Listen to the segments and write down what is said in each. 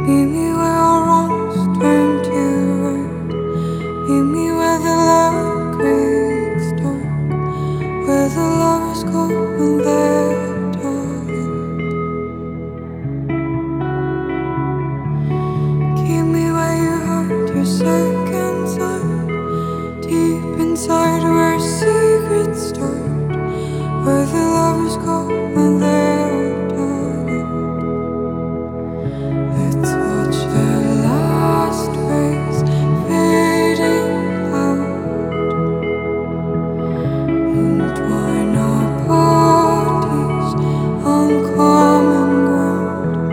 Meet me where our wrongs turn to right. Meet me where the light creaks dark, where the lovers go when they're tired. Keep me where you hide your second sight, deep inside where secrets start, where the lovers go when they're tired. Let's watch their last rays fading out, entwine our bodies on common ground.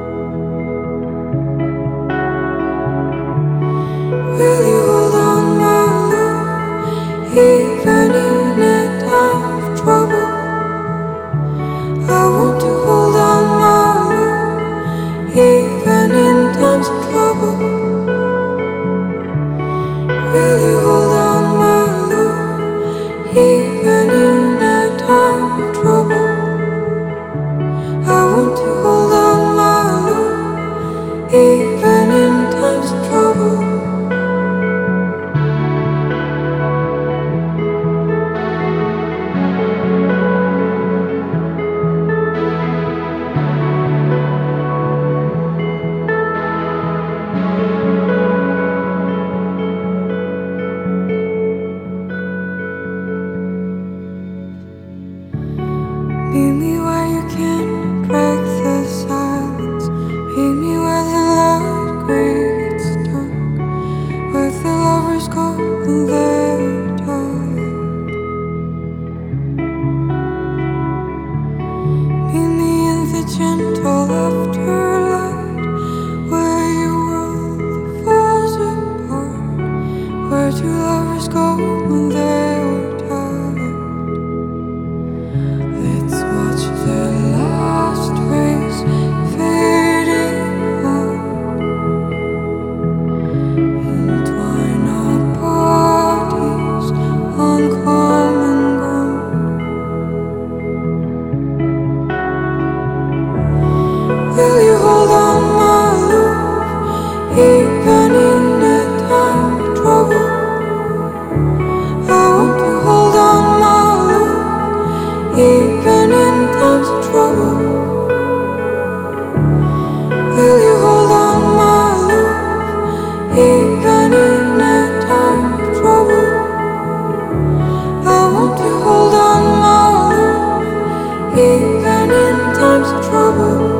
Will you hold on, my love, even in a time of trouble? I want to hold on, my love, even in times of trouble. Will you hold on, my love, even in a time of trouble? I want to hold on, my love, even in times of trouble. Meet me where you can break the silence. Meet me where the light gets dark, where the lovers go when they're tired. Meet me in the gentle afterlight, where your world falls apart, where two lovers go when they're tired. Let's watch the last rays fading out, entwine our bodies on common ground. Will you hold on, my love, even in a time of trouble? I want to hold on, my love, even in times of trouble. Will you hold on, my love, even in a time of trouble? I want to hold on, my love, even in times of trouble.